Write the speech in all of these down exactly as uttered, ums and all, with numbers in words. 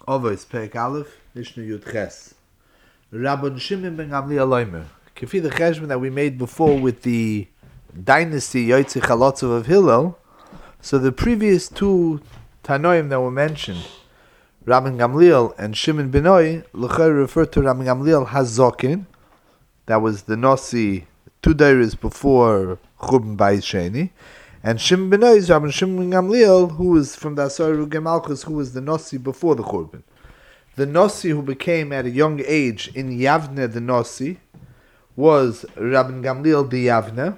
Avos Perek Aleph, Mishnah Yud Ches. Rabban Shimon ben Gamliel Omer. Kefi the cheshbon that we made before with the dynasty Yotzei Chalotzov of Hillel. So the previous two Tanoim that were mentioned, Rabban Gamliel and Shimon ben Oy, l'chayr refer to Rabban Gamliel Hazokin. That was the Nasi two days before Churban Bayis Sheni. And Shimon ben Oy is Rabban Shimon ben Gamliel, who was from the Asar Rugei Malchus, who was the Nasi before the Churban. The Nasi who became at a young age in Yavne the Nasi was Rabban Gamliel de Yavne.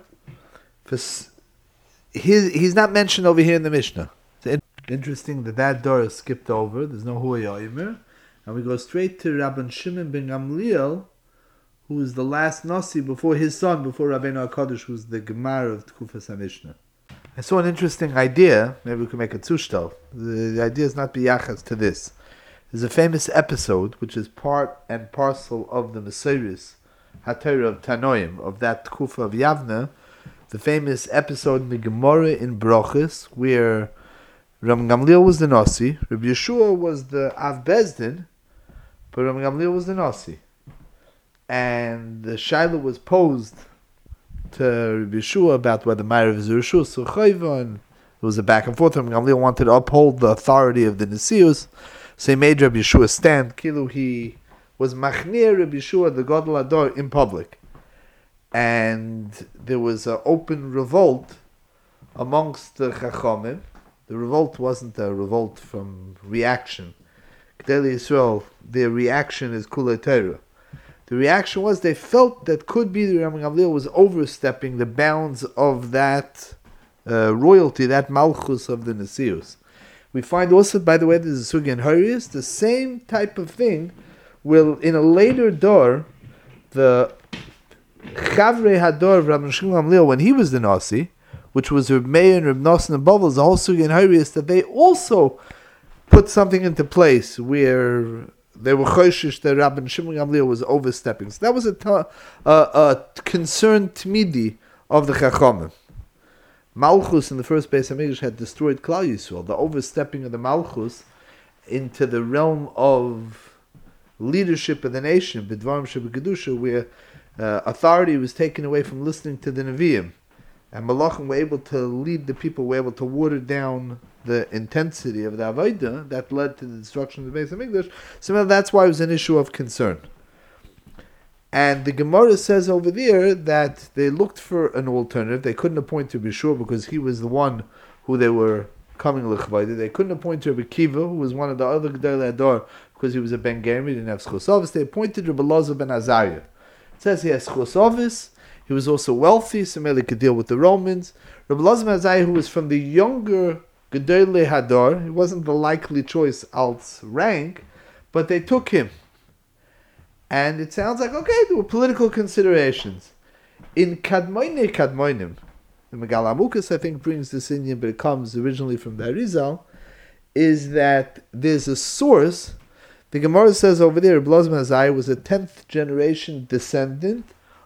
He's, he's not mentioned over here in the Mishnah. It's interesting that that door is skipped over. There's no Hu Yoimer. And we go straight to Rabban Shimon ben Gamliel, who is the last Nasi before his son, before Rabbeinu HaKadosh, who's the Gemara of Tkufas HaMishnah. I saw an interesting idea. Maybe we could make a tzushtel. The, the idea is not biyachas to this. There's a famous episode, which is part and parcel of the Mesiris HaTorah of Tanoim, of that Tkufa of Yavne, the famous episode in the Gemara in Brochus, where Rabban Gamliel was the Nasi, Rabbi Yeshua was the Av Bezdin, but Rabban Gamliel was the Nasi. And the Shaila was posed to Rabbi Yeshua about whether Ma'ariv is Rishus or Chayva, and it was a back and forth. Rabban Gamliel wanted to uphold the authority of the Nesius, so he made Rabbi Yeshua stand. Kilu, he was Machnir Rabbi Yeshua, the Gadol Ador, in public. And there was an open revolt amongst the Chachamim. The revolt wasn't a revolt from reaction. Gedolei Yisrael, their reaction is Kulei Torah. The reaction was they felt that could be the Rabban Gamliel was overstepping the bounds of that uh, royalty, that malchus of the Nesius. We find also, by the way, there's a sugi in Harius, the same type of thing will, in a later door, the Chavrei Hador of Rabban Shimon Gamliel, when he was the Nasi, which was Reb Meir and Reb Nosson and Bovel, the whole sugi in Harius, that they also put something into place where they were choishish that Rabban Shimon Gamliel was overstepping. So that was a, ta- a, a concern tmidi of the Chachamim. Malchus in the first base of English had destroyed Klal Yisrael. The overstepping of the Malchus into the realm of leadership of the nation, B'dvarim Shebekadusha, where uh, authority was taken away from listening to the Nevi'im. And Malachim were able to lead the people, were able to water down the intensity of the Avodah that led to the destruction of the base of English. So well, that's why it was an issue of concern. And the Gemara says over there that they looked for an alternative. They couldn't appoint to Bishur because he was the one who they were coming l'chvayda. They couldn't appoint to Rabbi Kiva, who was one of the other Gedolei Ador, because he was a Ben Germi, he didn't have Schusovis. They appointed Rabbi Elazar ben Azariah. It says he has Schusovis. He was also wealthy, so maybe he could deal with the Romans. Rabbi Elazar ben Azariah, who was from the younger Gedolei Hador, he wasn't the likely choice als rank, but they took him. And it sounds like, okay, there were political considerations. In Kadmoine Kadmoinim, the Megal Amukas, I think, brings this in, but it comes originally from the Arizal, is that there's a source. The Gemara says over there, Rabbi Elazar ben Azariah was a tenth generation descendant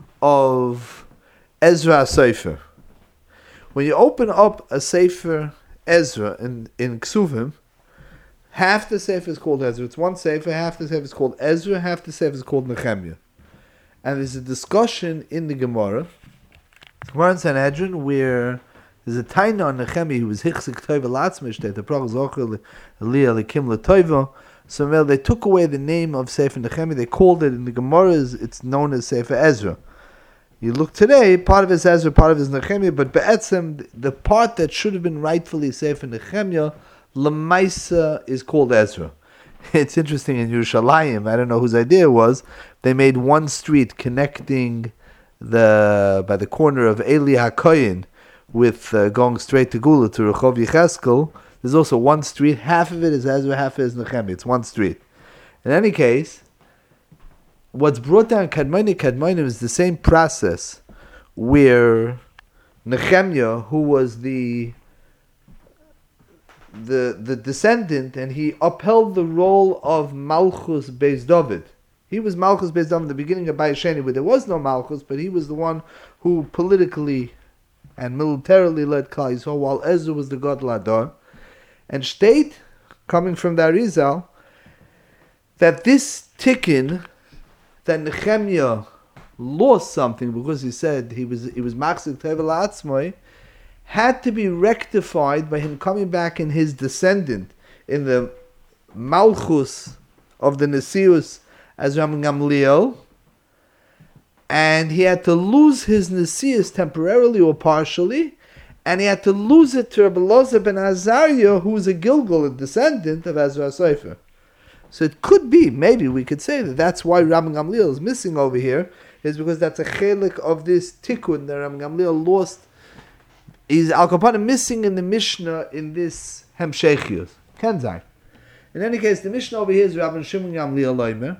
of Ezra Sefer. When you open up a Sefer Ezra in, in Ksuvim, half the Sefer is called Ezra. It's one Sefer. Half the Sefer is called Ezra. Half the Sefer is called Nehemiah. And there's a discussion in the Gemara, Gemara in Sanhedrin, where there's a Taina on Nehemiah who was Hichzik Toiva Latzmish, the Prach Zocher Leah Lekim Letoiva. So well, they took away the name of Sefer Nehemiah. They called it in the Gemara, it's known as Sefer Ezra. You look today, part of it is Ezra, part of it is Nehemiah, but Be'etzem, the part that should have been rightfully Sefer Nehemiah, Lamaisa is called Ezra. It's interesting in Yerushalayim, I don't know whose idea it was, they made one street connecting the by the corner of Eli HaKoyin with uh, going straight to Gula to Rehov Yecheskel. There's also one street, half of it is Ezra, half of it is Nehemiah. It's one street. In any case, what's brought down Kadmoni Kadmonim is the same process where Nehemiah, who was the the the descendant, and he upheld the role of Malchus Beis David. He was Malchus Beis David in the beginning of Bayis Sheni, where there was no Malchus, but he was the one who politically and militarily led Klal Yisrael, while Ezra was the Gadol Ador. And State, coming from the Arizal, that this tikkun, that Nehemiah lost something because he said he was he was machzik tevel atzmoi, had to be rectified by him coming back in his descendant, in the malchus of the Nesius as Rabban Gamliel, and he had to lose his Nesius temporarily or partially, and he had to lose it to Rabbi Elazar ben Azariah, who was a Gilgal, a descendant of Ezra Sofer. So it could be, maybe we could say that that's why Rabban Gamliel is missing over here, is because that's a chelik of this tikkun that Rabban Gamliel lost. Is Al Kapanim missing in the Mishnah in this Hemsheichius? Kenzai. In any case, the Mishnah over here is Rabban Shimon Gamliel Leimer,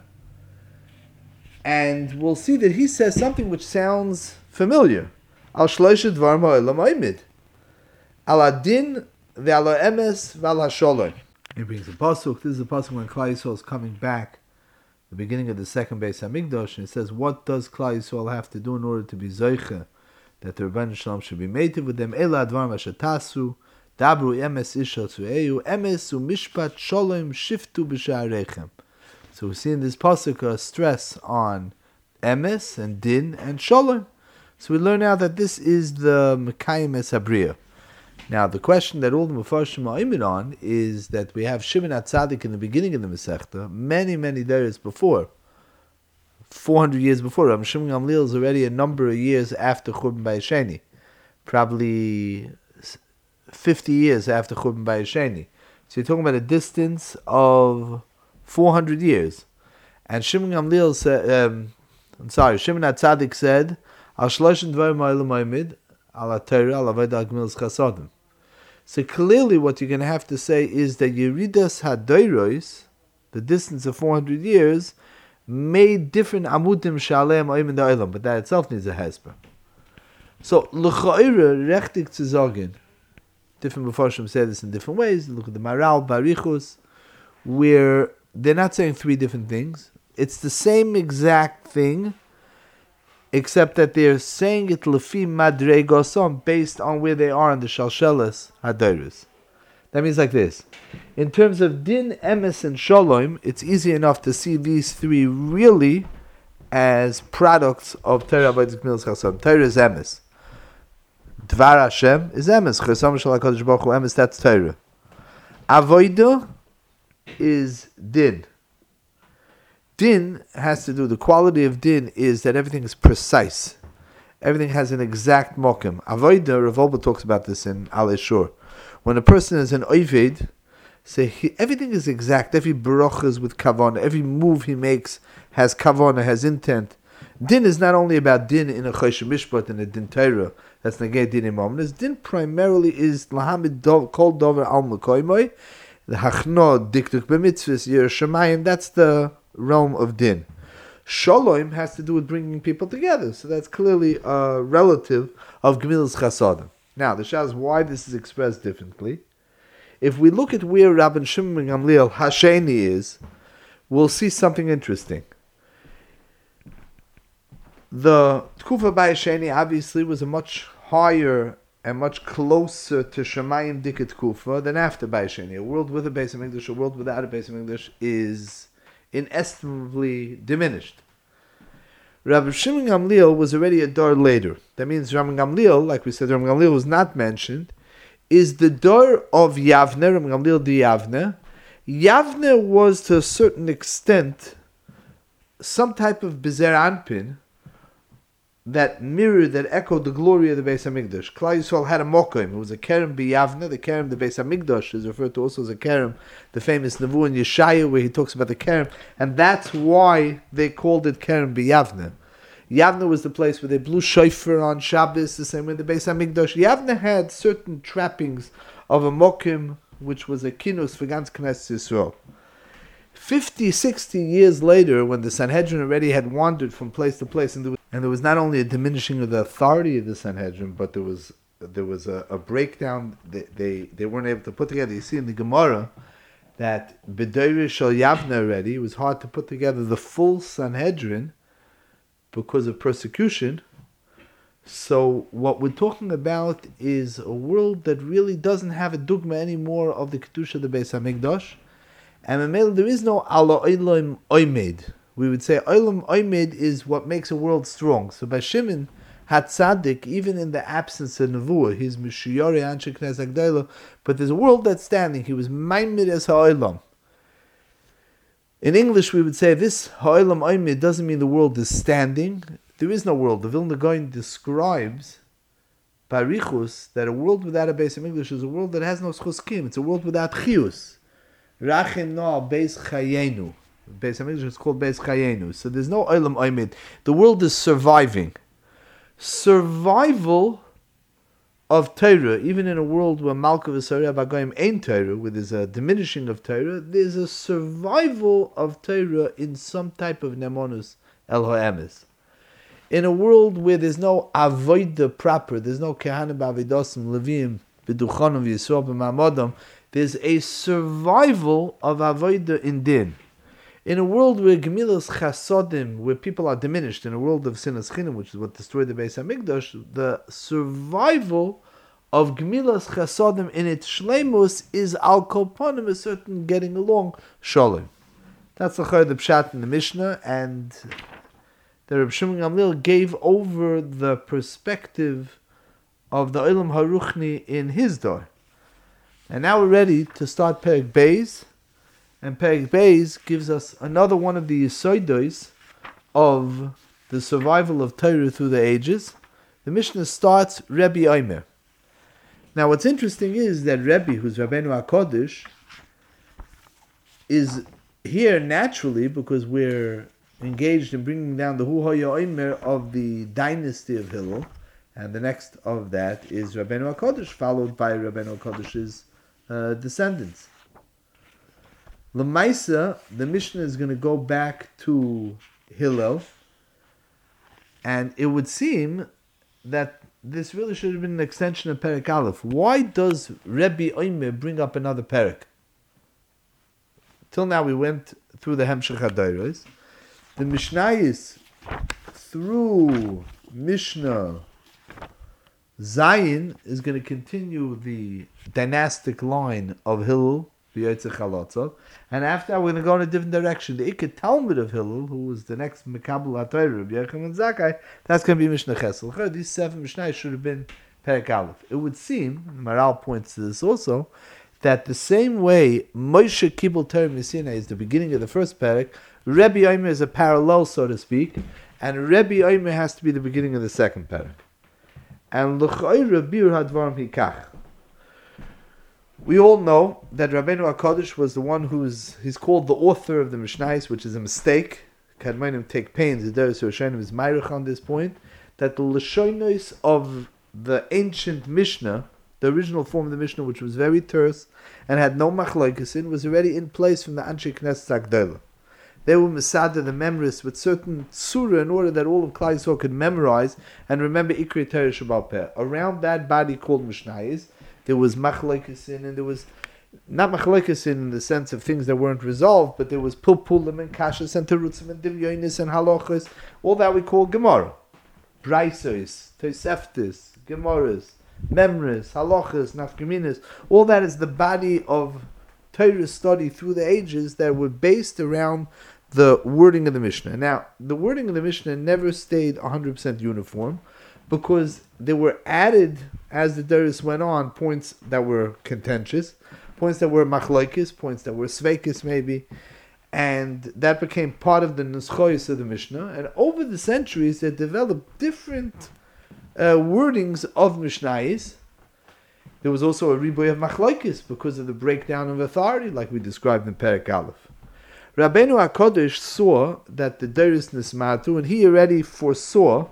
and we'll see that he says something which sounds familiar. Al shloisha dvar ha'olam oimid. Al adin ve'al ha'emes ve'al ha'sholom. He brings a pasuk. This is a pasuk when Klal Yisrael is coming back, the beginning of the second Beis Hamikdash, and it says, "What does Klal Yisrael have to do in order to be zoicha that the Rebbeinu Shalom should be mated with them? Ela advar mashatasu dabru emes isha tzueyu emes umishpat sholom shiftu b'sha'arechem." So we see in this pasuk a stress on emes and din and sholom. So we learn now that this is the Mekayim Esabriya. Now the question that all the Mefarshim are imid on is that we have Shimon HaTzadik in the beginning of the Masechta, many, many days before, four hundred years before. Rabbi Shimon Gamliel is already a number of years after Churban Bayesheni, probably fifty years after Churban Bayesheni. So you're talking about a distance of four hundred years. And Shimon Gamliel said, um, I'm sorry, Shimon HaTzadik said, Al shloshim dvarim ha'olam oimid, al ha'torah, al avodah, al gemilas chasadim. So clearly what you're going to have to say is that Yeridas HaDoros, the distance of four hundred years, made different amudim shaleim oimid ha'olam, but that itself needs a hesper. So, l'cha'ira, rechtig zu sagen, different Mefarshim say this in different ways. Look at the Maral, Barichus, where they're not saying three different things. It's the same exact thing, except that they're saying it lefi madregosom, based on where they are in the shalshelas hadoros. That means like this: in terms of din, emes, and shalom, it's easy enough to see these three really as products of Torah avodas gemilas chasadim. Torah is emes. Dvar Hashem is emes. Chesam shel Hakadosh Baruch Hu emes. That's Torah. Avodah is din. Din has to do, the quality of din is that everything is precise. Everything has an exact mokim. Avodah, Rav Wolbe talks about this in Al Eshur. When a person is an oved, say he, everything is exact. Every baruch is with kavanah. Every move he makes has kavanah, has intent. Din is not only about din in a choshen mishpat, in a din Torah, that's negay din imam. Din primarily is lahamid kol dover al mekoymoi, the hachno diktuk b'mitzvahs yer shemayim. That's the realm of din. Shalom has to do with bringing people together, so that's clearly a relative of gemilas chasadim. Now the shah is why this is expressed differently. If we look at where Rabban Shimon Gamliel Hasheni is, we'll see something interesting. The Tkufa Bayesheni obviously was a much higher and much closer to Shemayim Diket Tkufa than after Bayesheni. A world with a Beis Hamikdash, a world without a Beis Hamikdash is inestimably diminished. Rabbi Shimon Gamliel was already a door later. That means Rabbi Gamliel, like we said, Rabbi Gamliel was not mentioned, is the door of Yavne, Rabbi Gamliel de Yavne. Yavne was to a certain extent some type of Bezer Anpin that mirrored, that echoed the glory of the Beis Hamikdash. Klal Yisrael had a mokim. It was a kerem b'Yavne. The kerem, the Beis Hamikdash, is referred to also as a kerem, the famous Nevu in Yeshaya, where he talks about the kerem, and that's why they called it kerem b'Yavne. Yavne was the place where they blew shofar on Shabbos, the same way the Beis Hamikdash. Yavne had certain trappings of a mokim, which was a kinus for ganz Knesset Yisrael. Fifty, sixty years later, when the Sanhedrin already had wandered from place to place, and there was, and there was not only a diminishing of the authority of the Sanhedrin, but there was there was a, a breakdown. They, they they weren't able to put together. You see in the Gemara that B'Deirish Shal Yavne already, it was hard to put together the full Sanhedrin because of persecution. So what we're talking about is a world that really doesn't have a dogma anymore of the Kedusha of the Beis Hamikdash. And Mamela, there is no Allah Olam Oimed. We would say Olam Oimed is what makes a world strong. So by Shimon HaTzadik, even in the absence of Nevuah, he's Mishiyori Anshe Knes Agdayla, but there's a world that's standing. He was Maimid as Ha'olam. In English, we would say this Ha'olam Oimed doesn't mean the world is standing. There is no world. The Vilna Gaon describes Barichus that a world without a base of English is a world that has no schuskim. It's a world without chiyus. Rachim no beis chayenu. Beis of English is called beis chayenu. So there's no olam oimid. The world is surviving. Survival of Torah, even in a world where Malka v'Sarei Bagoyim ain't Torah, where there's a diminishing of Torah, there's a survival of Torah in some type of nemonus el ha'emes. In a world where there's no avodah proper, there's no kehanim b'avidosim, levim, b'duchanim, v'yisrael, b'ma'amodam, there's a survival of avodah in din. In a world where gemilas chasodim, where people are diminished, in a world of sinas chinam, which is what destroyed the Beis Hamikdash, the survival of gemilas chasodim in its shleimus is al kolponim, a certain getting along shalom. That's the chayr the pshat in the Mishnah, and the Reb Shimon Gamliel gave over the perspective of the Olam Haruchni in his door. And now we're ready to start Perek Beis. And Perek Beis gives us another one of the yisodos of the survival of Torah through the ages. The Mishnah starts Rebbe Omer. Now what's interesting is that Rebbe, who's Rabbeinu HaKodesh, is here naturally because we're engaged in bringing down the Hu Hoya Omer of the dynasty of Hillel. And the next of that is Rabbeinu HaKodesh, followed by Rabbeinu HaKodesh's uh, descendants. L'maisa, the Mishnah is going to go back to Hillel, and it would seem that this really should have been an extension of Perek Aleph. Why does Rebbe Omer bring up another Perek? Till now we went through the Hemshech HaDoros. The Mishnayos through Mishnah Zayin is going to continue the dynastic line of Hillel, and after that, we're going to go in a different direction. The Ikket Talmud of Hillel, who was the next Mekabel HaTorah, Rabbi Yochanan Zakkai, that's going to be Mishnah Chesel. These seven Mishnayos should have been Perek Aleph. It would seem, Maral points to this also, that the same way Moshe Kibbel Torah Misinai is the beginning of the first Perek, Rebbe Omer is a parallel, so to speak, and Rebbe Omer has to be the beginning of the second Perek. And L'chayra Bir Hadvarim Hikach. We all know that Rabbeinu HaKodesh was the one who's he's called the author of the Mishnayos, which is a mistake. Kadmonim take pains, the Deus Yoshenim is Meirich on this point, that the Lashonos of the ancient Mishnah, the original form of the Mishnah, which was very terse and had no machlokes in, was already in place from the Anshe Knesset Agdola. They were Masada, the memories, with certain surah in order that all of Klal Yisrael could memorize and remember Ikrei Torah Sheba'al Peh. Around that body called Mishnayos, there was machlokes in, and there was not machlokes in the sense of things that weren't resolved, but there was pulpulim and kashas and terutzim and divyonis and halachos, all that we call Gemara, braisos, toseftis, Gemaras, memris, halachas, nafkaminas. All that is the body of Torah study through the ages that were based around the wording of the Mishnah. Now, the wording of the Mishnah never stayed one hundred percent uniform, because there were added, as the Doros went on, points that were contentious, points that were machlokes, points that were sveikis maybe, and that became part of the nuschois of the Mishnah. And over the centuries, they developed different uh, wordings of Mishnayos. There was also a riboy of machlokes because of the breakdown of authority, like we described in Perek Aleph. Rabbeinu HaKodesh saw that the Doros nismatu, and he already foresaw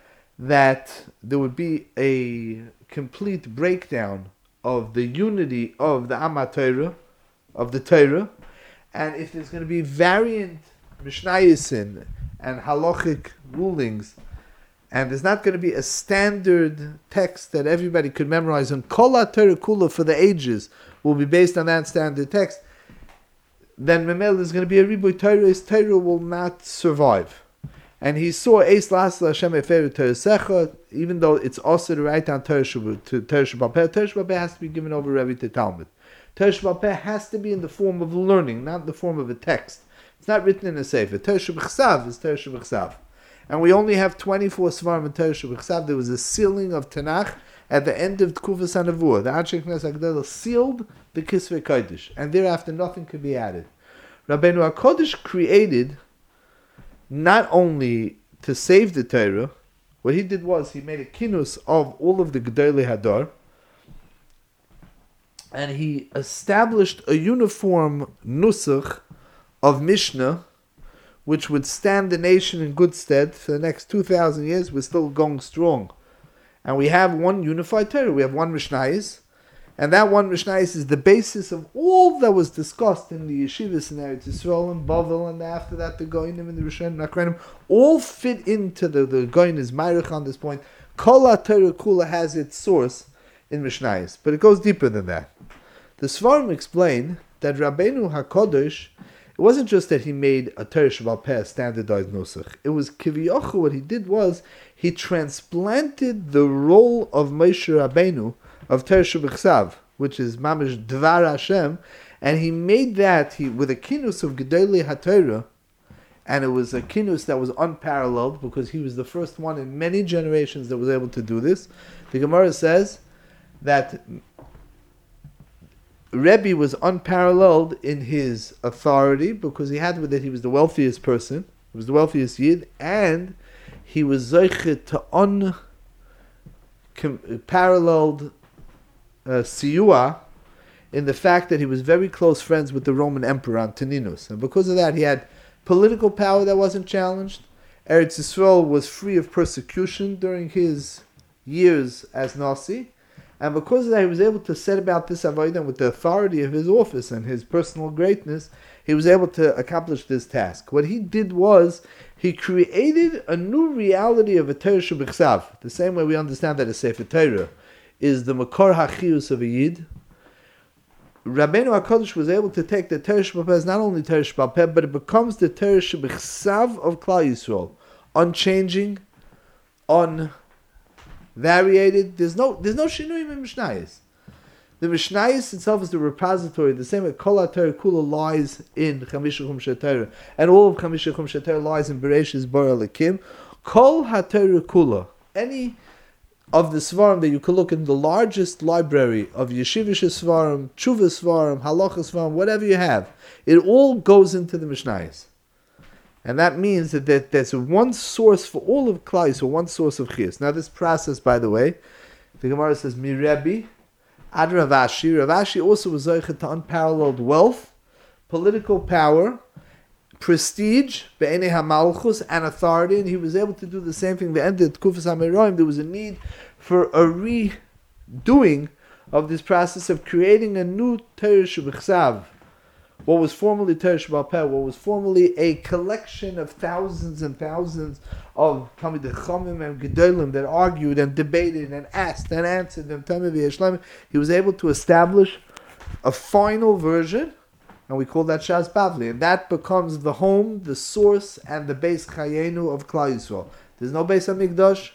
that there would be a complete breakdown of the unity of the Amma Torah, of the Torah, and if there's going to be variant Mishnayos and halachic rulings, and there's not going to be a standard text that everybody could memorize, and Kol HaTorah Kula for the ages will be based on that standard text, then Memel is going to be a Riboy Torah, his Torah will not survive. And he saw Eis Lasla Hashem Eferu Torah, even though it's also to write down Torah Sheba'al Peh, Torah Sheba'al Peh has to be given over Rebbe to Talmud. Torah Sheba'al Peh has to be in the form of learning, not in the form of a text. It's not written in a sefer. Torah Shebechsav is Torah Shebechsav. And we only have twenty-four Svarim in Torah Shebechsav. There was a sealing of Tanakh at the end of Tkufas HaNevuah. The Anshe Knesset HaGedolah sealed the Kisvei Kodesh, and thereafter nothing could be added. Rabbeinu HaKodesh created not only to save the Torah. What he did was he made a kinus of all of the Gedolei Hadar, and he established a uniform nusach of Mishnah, which would stand the nation in good stead for the next two thousand years. We're still going strong. And we have one unified Torah. We have one Mishnayos, and that one Mishnayos is the basis of all that was discussed in the yeshivas in Eretz Yisrael and Bavel, and after that the Goyim and the Rishonim and Akranim all fit into the, the Goyim is Meirich on this point. Kol HaTorah Kula has its source in Mishnayos, but it goes deeper than that. The Svarim explain that Rabbeinu HaKodesh, it wasn't just that he made a Torah Sheba'al Peh standardized nusach. It was Kiviyochu, what he did was he transplanted the role of Moshe Rabbeinu of Torah Shebechsav, which is Mamish Dvar Hashem, and he made that he with a kinus of Gedolei HaTorah, and it was a kinus that was unparalleled because he was the first one in many generations that was able to do this. The Gemara says that Rebbe was unparalleled in his authority because he had with it, he was the wealthiest person, he was the wealthiest Yid, and he was Zoichet to unparalleled uh, Siyua in the fact that he was very close friends with the Roman Emperor Antoninus. And because of that, he had political power that wasn't challenged. Eretz Yisrael was free of persecution during his years as Nasi. And because of that, he was able to set about this avodah with the authority of his office and his personal greatness. He was able to accomplish this task. What he did was, he created a new reality of a Torah Shebechsav. The same way we understand that a Sefer Torah is the Makor HaChiyus of a Yid. Rabbeinu HaKodesh was able to take the Torah Sheba'al Peh as not only Torah Sheba'al Peh, but it becomes the Torah Shebechsav of Klal Yisrael. Unchanging, unvariated. There's no there's no Shinuyim in Mishnayos. The Mishnayos itself is the repository, the same way Kol HaTorah Kula lies in Chamisha Chumshe Torah, and all of Chamisha Chumshe Torah lies in Bereshis Bara Lekim. Kol HaTorah Kula, any of the Svarim that you could look in the largest library of Yeshivish Svarim, Tshuva Svarim, Halacha Svarim, whatever you have, it all goes into the Mishnayos. And that means that there, there's one source for all of Klal Yisrael, one source of Chiyus. Now this process, by the way, the Gemara says, Mi Rebbe, Ad Rav Ashi. Rav Ashi also was zoichet to unparalleled wealth, political power, prestige, be'enei hamalchus, and authority, and he was able to do the same thing. The end of Tkufas HaMeroim, there was a need for a redoing of this process of creating a new Torah Shebechsav. What was formerly Torah Sheba'al Peh, what was formerly a collection of thousands and thousands of Talmidei Chachamim and Gedolim that argued and debated and asked and answered and Tamid v'Yeshleim, he was able to establish a final version, and we call that Shas Bavli, and that becomes the home, the source, and the base Chayenu of Klal Yisrael. There's no Beis HaMikdash.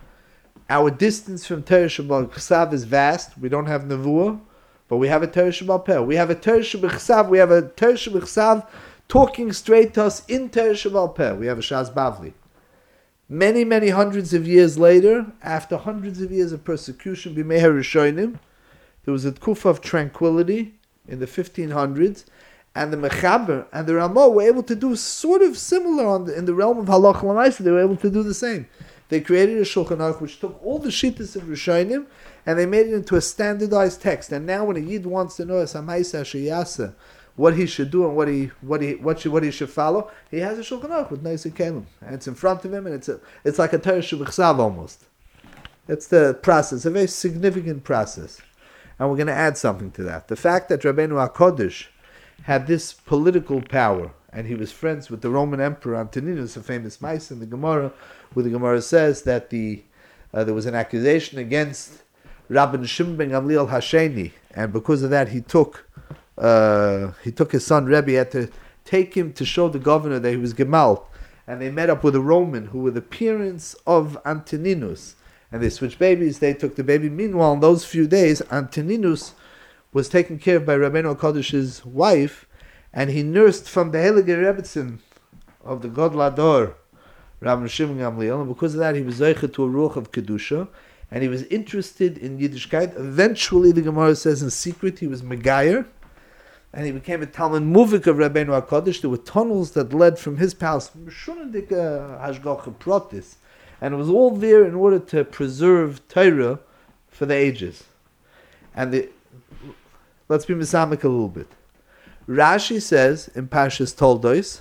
Our distance from Torah Sheba'al Peh is vast. We don't have Nevuah, but we have a Torah Sheba'al Peh. We have a Torah Shebechsav. We have a Torah Shebechsav talking straight to us in Torah Sheba'al Peh. We have a Shas Bavli. Many, many hundreds of years later, after hundreds of years of persecution, B'meher Rishonim, there was a Tkufa of tranquility in the fifteen hundreds, and the Mechaber and the Ramah were able to do sort of similar on the, in the realm of Halacha L'Maaseh. They were able to do the same. They created a Shulchan Aruch which took all the shittas of Rishonim and they made it into a standardized text. And now, when a Yid wants to know as Hamaisa Sheyasa, what he should do and what he what he what should, what he should follow, he has a Shulchan Aruch with Neisei Kelim, and it's in front of him, and it's a, it's like a Torah Shebechsav almost. That's the process, a very significant process. And we're going to add something to that. The fact that Rabbeinu HaKodesh had this political power, and he was friends with the Roman Emperor Antoninus, a famous mice in the Gemara, where the Gemara says that the uh, there was an accusation against Rabban Shimon ben Gamliel Hasheni, and because of that, he took uh, he took his son Rebbe, had to take him to show the governor that he was Gemal, and they met up with a Roman who, with the appearance of Antoninus, and they switched babies. They took the baby. Meanwhile, in those few days, Antoninus was taken care of by Rabbeinu HaKodesh's wife, and he nursed from the Heilige Rebbetzin of the God Lador, Rabban Shimon Gamliel, and because of that he was zeicher to a ruach of Kedusha, and he was interested in Yiddishkeit. Eventually, the Gemara says in secret, he was Megayer, and he became a Talmud Muvik of Rabbeinu HaKodesh. There were tunnels that led from his palace, Meshunendik Hashgacha Protis, and it was all there in order to preserve Torah for the ages. And the, let's be misamik a little bit. Rashi says in Parshas Toldos,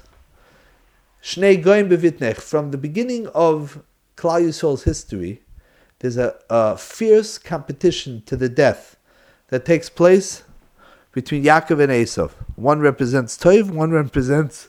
Shnei Goyim Bevitnech, from the beginning of Klal Yisrael's history, there's a, a fierce competition to the death that takes place between Yaakov and Esav. One represents Tov, one represents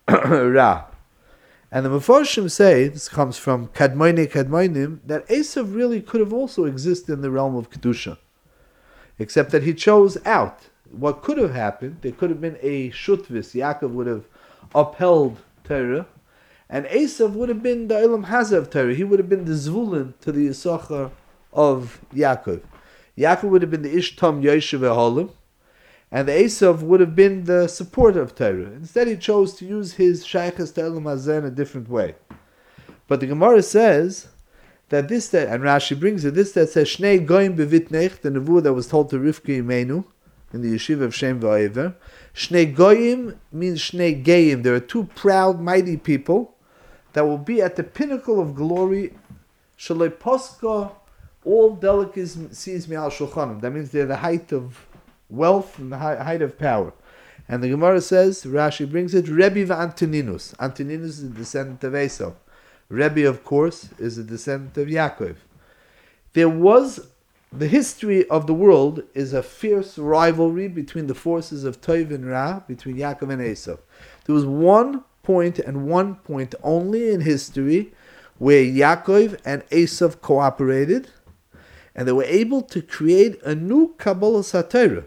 Ra. And the Mefarshim say, this comes from Kadmoine Kadmoinim, that Esav really could have also existed in the realm of Kedusha, except that he chose out. What could have happened, there could have been a Shutvis, Yaakov would have upheld Torah, and Esav would have been the Olam Hazeh of Torah. He would have been the Zvulun to the Yisachar of Yaakov. Yaakov would have been the Ishtam Yoshev Eholim, and the Esav would have been the supporter of Torah. Instead, he chose to use his Shaykhas to Olam Hazeh in a different way. But the Gemara says that this, that, and Rashi brings it, this that says, Shnei Goyim Bevitnech, the Nevuah that was told to Rivka Imenu, in the yeshiva of Shem Va'ever. Shnei Goyim means Shnei Geim. There are two proud, mighty people that will be at the pinnacle of glory. Shalei Poska, all delicacies mi al shulchanim. That means they're the height of wealth and the height of power. And the Gemara says, Rashi brings it, Rebbe v'Antoninus. Antoninus is a descendant of Esau. Rebbe, of course, is a descendant of Yaakov. There was, the history of the world is a fierce rivalry between the forces of Tov and Ra, between Yaakov and Esau. There was one point and one point only in history where Yaakov and Esau cooperated, and they were able to create a new Kabbalah Satorah.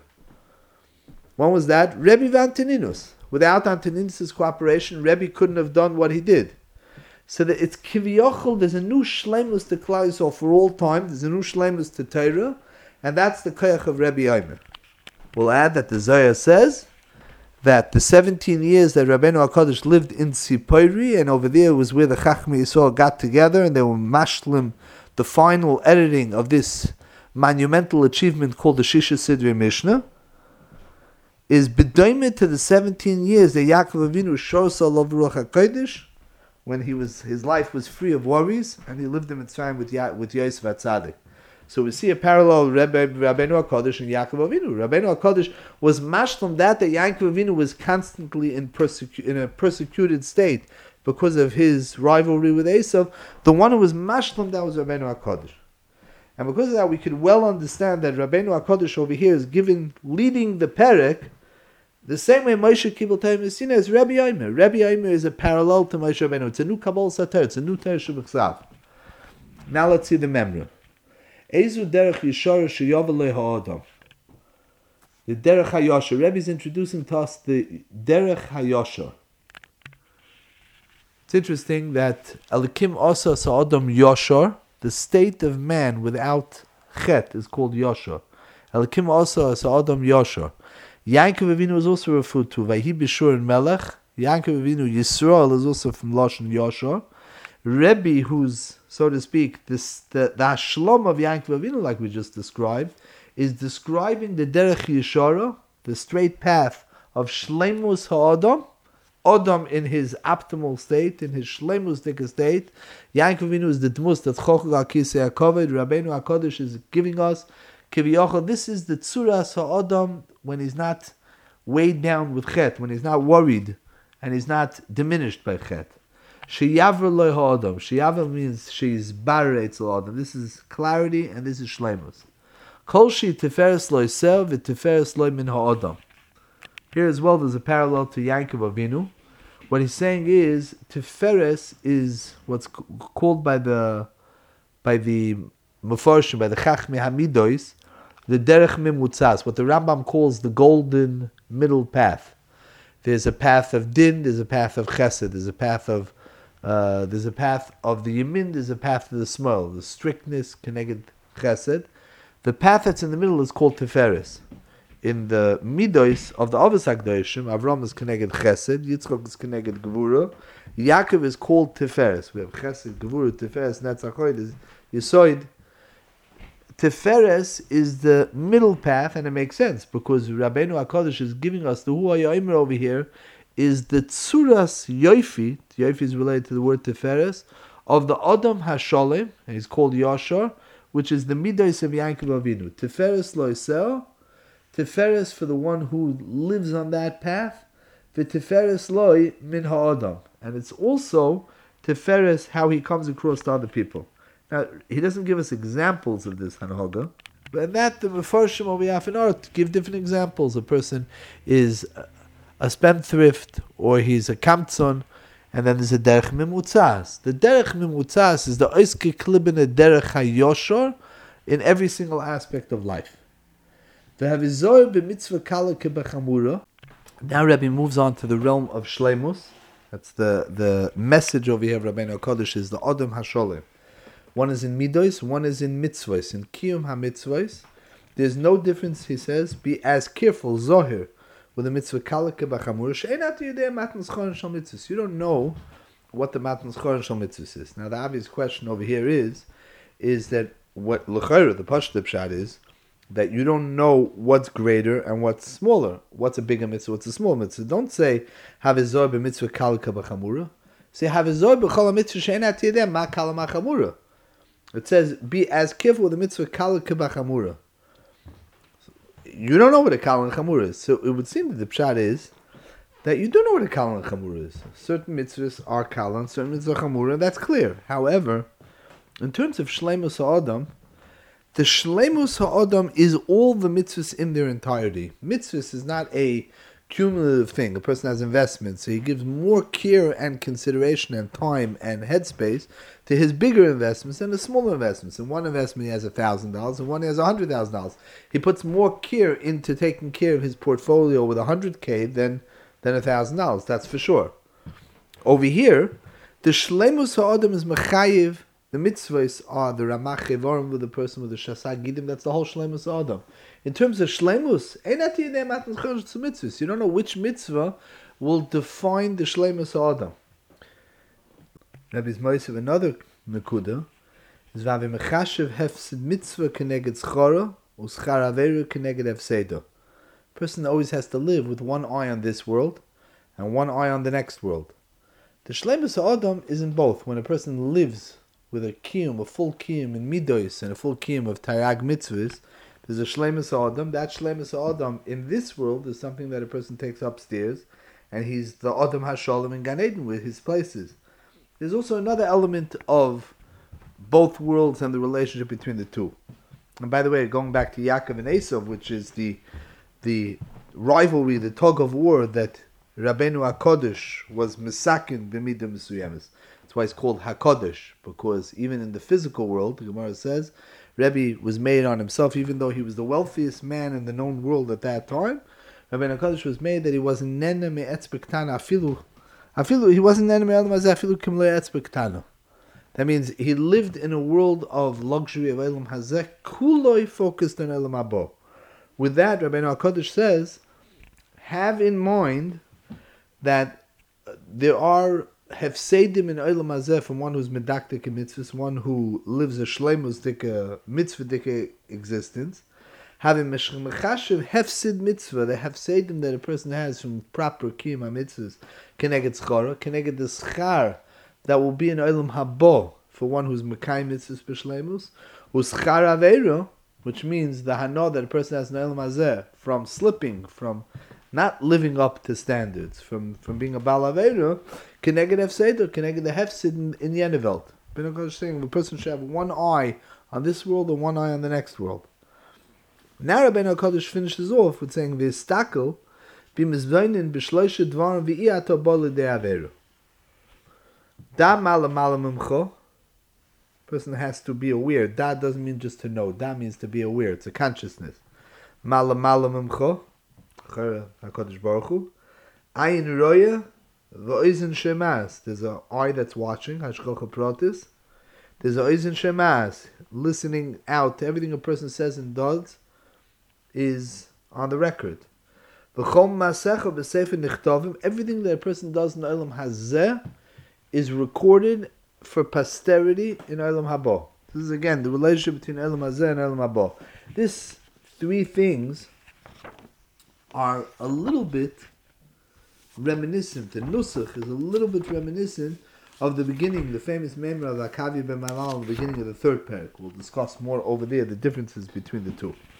One was that, Rebbe v'Antoninus. Without Antoninus' cooperation, Rebbe couldn't have done what he did. So that it's Kiviyochel, there's a new Shleimus to Klal Yisrael for all time, there's a new Shleimus to Torah, and that's the Koyach of Rebbe Yomer. We'll add that the Zohar says that the seventeen years that Rabbeinu HaKadosh lived in Sipori, and over there was where the Chachmei Yisrael got together, and they were mashlim the final editing of this monumental achievement called the Shisha Sidrei Mishnah, is bedoimed to the seventeen years that Yaakov Avinu shosal of Ruach HaKodesh, when he was his life was free of worries, and he lived in Mitzrayim with ya, with Yosef HaTzadik. So we see a parallel Rebbe, Rabbeinu HaKadosh and Yaakov Avinu. Rabbeinu HaKadosh was mashlam that that Yaakov Avinu was constantly in persecu- in a persecuted state because of his rivalry with Esau. The one who was mashlam that was Rabbeinu HaKadosh. And because of that, we could well understand that Rabbeinu HaKadosh over here is giving, leading the perek, the same way Moshe Kibbutz Torah Sinai is Rebbe Yomer. Rebbe Yomer is a parallel to Moshe Rabbeinu. It's a new Kabbalah Satorah. It's a new Torah Shebechsav. Now let's see the Memra. Ezu derech yishara sheyav ha'adam. The derech hayosha. Rebbe is introducing to us the derech hayosha. It's interesting that Elikim Asa Sa'adam Yoshar, the state of man without chet, is called Yoshar. Elikim Asa Sa'adam Yoshar. Yaakov Avinu is also referred to Vayhi Bishur and Melech. Yaakov Avinu Yisrael is also from Lashon Yoshar. Rebbe, who's, so to speak, this, the, the Hashlam of Yaakov Avinu, like we just described, is describing the Derech Yeshara, the straight path of Shleimus Ha'adam, Adam in his optimal state, in his Shleimus Dika state. Yaakov Avinu is the Dmus that Chochel HaKisei HaKoved. Rabbeinu HaKadosh is giving us Kiviyachol. This is the Tzuras Ha'adam when he's not weighed down with Chet, when he's not worried and he's not diminished by Chet. Sheyavr loy ha'adam. Sheyavr means she's barretz ha'adam. This is clarity and this is shleimus. Kol she teferes loy sev et teferes loy min ha'adam. Here as well there's a parallel to Yaakov Avinu. What he's saying is teferes is what's called by the by the Mefarshim, by the Chachmei Hamidos, the derech mimutzas, what the Rambam calls the golden middle path. There's a path of din, there's a path of chesed, there's a path of Uh, there's a path of the Yamin, there's a path of the Small, the strictness, connected Chesed. The path that's in the middle is called Tiferes. in the midos of the Avos HaKadoshim, Avram is connected Chesed, Yitzchak is connected Gevura, Yaakov is called Tiferes. We have Chesed, Gevura, Tiferes, Netzach Hod, Yisoid. Tiferes is the middle path, and it makes sense because Rabbeinu HaKadosh is giving us the Hu HaYomer over here is the Tzuras Yoifi. Yoifi is related to the word Tiferes of the Adam HaSholem, and he's called Yashar, which is the midos of Yaakov Avinu. Tiferes lo Yisrael, Tiferes for the one who lives on that path, v'Tiferes loy min ha'adam, and it's also Tiferes how he comes across to other people. Now he doesn't give us examples of this Hanhaga, but in that the Mefarshim over Yafin Art give different examples. A person is a spendthrift or he's a kamtzon, and then there's a derech mimutzas. The derech mimutzas is the oiske klibene derech hayoshor in every single aspect of life. Now Rabbi moves on to the realm of Shleimus. That's the, the message over here of Rabbeinu HaKadosh is the Adam HaSholem. One is in Midos, one is in Mitzvahs. In Kiyum HaMitzvahs, there's no difference, he says, be as careful, Zohir, with the mitzvah Kalake B'Chamura, she'enat yudei Matan Zchoron Shel Mitzvahs. You don't know what the Matan Zchoron Shel Mitzvahs is. Now the obvious question over here is, is that what L'chayra, the Pashto Pshat is, that you don't know what's greater and what's smaller. What's a bigger mitzvah, what's a small mitzvah. Don't say, Havizor b'mitzvah kalka b'chamura. Say, Havizor b'chol mitzvah she'enat yedem ma kala ma chamura. It says, be as careful with the mitzvah kalka b'chamura. You don't know what a kala and chamura is. So it would seem that the pshat is that you do know what a kala and chamura is. Certain mitzvahs are kala and certain mitzvahs are chamura. That's clear. However, in terms of shleimus ha'adam, the Shleimus Ha'adam is all the mitzvahs in their entirety. Mitzvahs is not a cumulative thing. A person has investments, so he gives more care and consideration and time and headspace to his bigger investments than the smaller investments. In one investment he has one thousand dollars, and one he has one hundred thousand dollars. He puts more care into taking care of his portfolio with one hundred K than, than one thousand dollars, that's for sure. Over here, the Shleimus Ha'adam is Mechayiv. The mitzvahs are the Ramach Evarim with the person with the Shasag Gidim. That's the whole Shleimus Adam. In terms of Shleimus, you don't know which mitzvah will define the Shleimus Adam. Rabbi Zmoisev, another Nekuda, is Vavi Mechashev Hefsid Mitzvah Keneged Schora Uschar Averu Keneged Hefsedo. Person always has to live with one eye on this world and one eye on the next world. The Shleimus Adam is in both. When a person lives with a kiyum, a full kiyum in midos and a full kiyum of tayrag mitzvahs, there's a shleimus adam. That shleimus adam in this world is something that a person takes upstairs, and he's the adam hashalom in Gan Eden with his places. There's also another element of both worlds and the relationship between the two. And by the way, going back to Yaakov and Esav, which is the the rivalry, the tug of war that Rabbeinu HaKadosh was misakin b'midah mesuyamis. That's why it's called HaKadosh, because even in the physical world, the Gemara says, Rebbe was made on himself, even though he was the wealthiest man in the known world at that time. Rabbeinu HaKadosh was made that he wasn't nene me'etz b'ktana afilu. Afilu, he wasn't nene me'elam hazeh afilu kim le'etz b'ktana. That means he lived in a world of luxury of Elam hazeh, kuloi focused on Elam habo. With that, Rabbeinu HaKadosh says, have in mind that there are hefsedim in Olam Hazeh from one who's medaktik in mitzvahs, one who lives a shleimus dika mitzvah dika existence. Having mechashiv hefsid mitzvah, the hefsedim that a person has from proper kiyum mitzvahs, keneged schara, keneged the schar that will be in Olam Habo for one who's mekayim mitzvahs b'shleimus, uschar aveiro, which means the hana that a person has in Olam Hazeh from slipping, from not living up to standards, from, from being a Baal Aveira, Keneged Hefseder, Keneged the Hefsid in, in Yenevelt. Ben is saying the person should have one eye on this world and one eye on the next world. Now Rabbeinu HaKadosh finishes off with saying, V'istakel, b'mizvainin b'shloishe dvarim v'i'ato bo l'dei Aveira. Da mala mala mimcho, person has to be aware. Da doesn't mean just to know. Da means to be aware. It's a consciousness. Mala mala mimcho, HaKadosh Baruch Hu. Ayin roya v'oizen shemas. There's an eye that's watching. Hashgacha pratis. There's an oizen shemas, listening out to everything a person says and does. Is on the record. Everything that a person does in Olam Hazeh is recorded for posterity in Olam Haba. This is again the relationship between Olam Hazeh and Olam Haba. These three things are a little bit reminiscent. The Nusach is a little bit reminiscent of the beginning, the famous Memra of Akavi ben Malal, the beginning of the third parak. We'll discuss more over there the differences between the two.